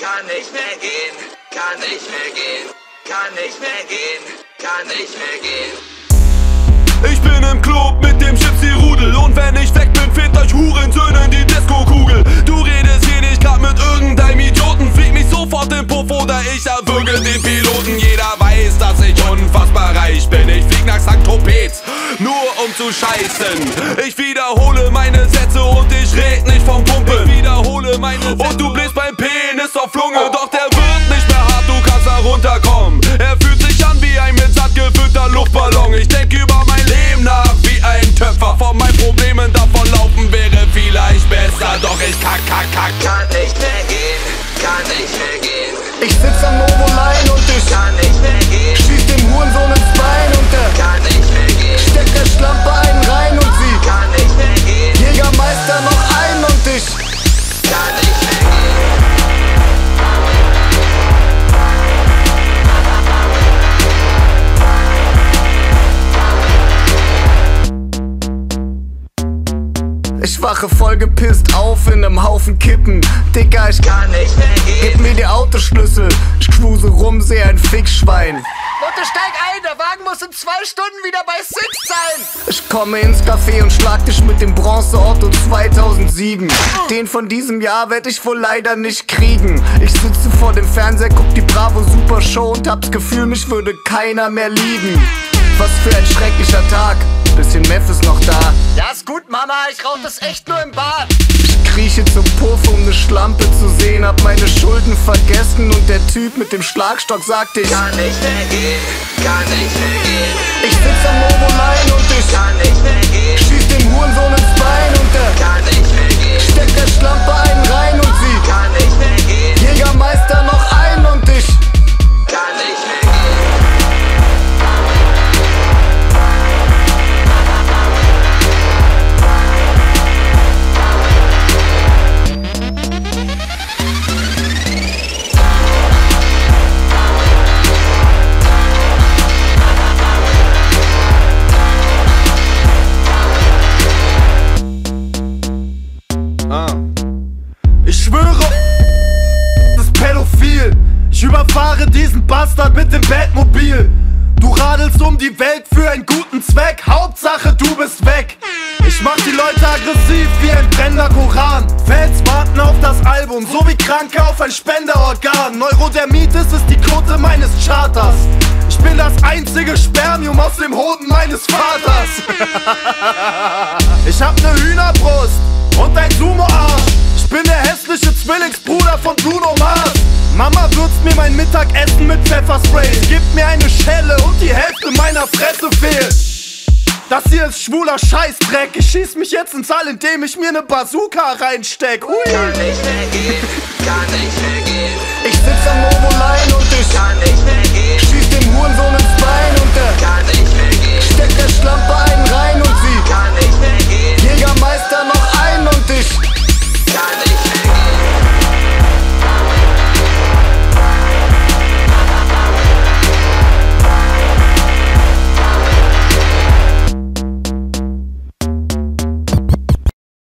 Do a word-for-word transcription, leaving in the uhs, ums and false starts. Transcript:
kann nicht mehr gehen, kann nicht mehr gehen, kann nicht mehr gehen, kann nicht mehr gehen. Ich bin im Club mit dem Gypsy-Rudel und wenn ich weg bin, fehlt euch Hurensöhnen die Disco-Kugel. Du redest hier nicht grad mit irgendeinem Idioten, flieg mich sofort im Puff oder ich erwürge den Piloten. Jeder weiß, dass ich unfassbar reich bin, ich flieg nach Sankt Tropez, nur um zu scheißen. Ich wiederhole meine Sätze und ich red nicht vom Pumpen. Ich wiederhole meine Sätze und du bläst beim Penis auf Lunge, doch der wird nicht mehr hart, du kannst da runterkommen. Er fühlt sich an wie ein mit Sand gefüllter Luftballon. Ich denk über mein Leben nach wie ein Töpfer. Von meinen Problemen davonlaufen wäre vielleicht besser. Doch ich kack, kack, kack, kann nicht mehr gehen, kann nicht mehr gehen. Ich sitz am Novo-Line und ich kann nicht mehr gehen. Schieß dem Hurensohn ins Bein und der kann nicht mehr gehen. Steck der Schlampe einen rein und sie kann nicht mehr gehen. Jägermeister noch ein und ich kann nicht mehr gehen. Ich wache voll gepisst auf in nem Haufen Kippen. Dicker, ich kann nicht mehr gehen. Gib mir die Autoschlüssel, ich cruise rum, seh ein Fickschwein. Leute, steig ein, der Wagen muss in zwei Stunden wieder bei Six sein. Ich komme ins Café und schlag dich mit dem Bronze-Otto zweitausendsieben. Den von diesem Jahr werd ich wohl leider nicht kriegen. Ich sitze vor dem Fernseher, guck die Bravo Super Show und hab's Gefühl, mich würde keiner mehr lieben. Was für ein schrecklicher Tag, bisschen Meth ist noch da. Ja, ist gut, Mama, ich rauch das echt nur im Bad. Ich krieche zum Puff, um ne Schlampe zu sehen, hab meine Schulden vergessen und der Typ mit dem Schlagstock sagt, ich kann nicht mehr gehen, kann nicht mehr gehen. Ich sitz am Novo-Line und ich kann nicht mehr gehen. Schieß dem Hurensohn ins Bein und der kann nicht mehr gehen. Steck der Schlampe einen rein und sie kann nicht mehr gehen. Jägermeister noch ein und ich kann nicht mehr gehen. Ich schwöre, das ist pädophil. Ich überfahre diesen Bastard mit dem Batmobil. Du radelst um die Welt für einen guten Zweck. Hauptsache du bist weg. Ich mach die Leute aggressiv wie ein brennender Koran. Fans warten auf das Album, so wie Kranke auf ein Spenderorgan. Neurodermitis ist die Quote meines Charters. Ich bin das einzige Spermium aus dem Hoden meines Vaters. Ich hab ne Hühnerbrust und ein Sumo-Arsch. Ich bin der hässliche Zwillingsbruder von Bruno Mars. Mama würzt mir mein Mittagessen mit Pfefferspray. Gibt mir eine Schelle und die Hälfte meiner Fresse fehlt. Das hier ist schwuler Scheißdreck. Ich schieß mich jetzt ins All, indem ich mir ne Bazooka reinsteck. Hui. Kann nicht mehr gehen, kann nicht mehr gehen. Ich sitz am Novo-Line und ich kann nicht mehr gehen. Schieß dem Hurensohn ins Bein